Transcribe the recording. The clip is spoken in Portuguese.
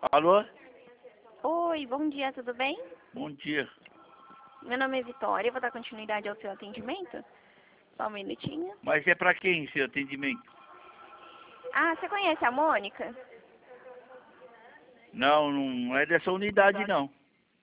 Alô? Oi, bom dia, tudo bem? Bom dia. Meu nome é Vitória, vou dar continuidade ao seu atendimento. Só um minutinho. Mas é pra quem seu atendimento? Ah, você conhece a Mônica? Não, não é dessa unidade não.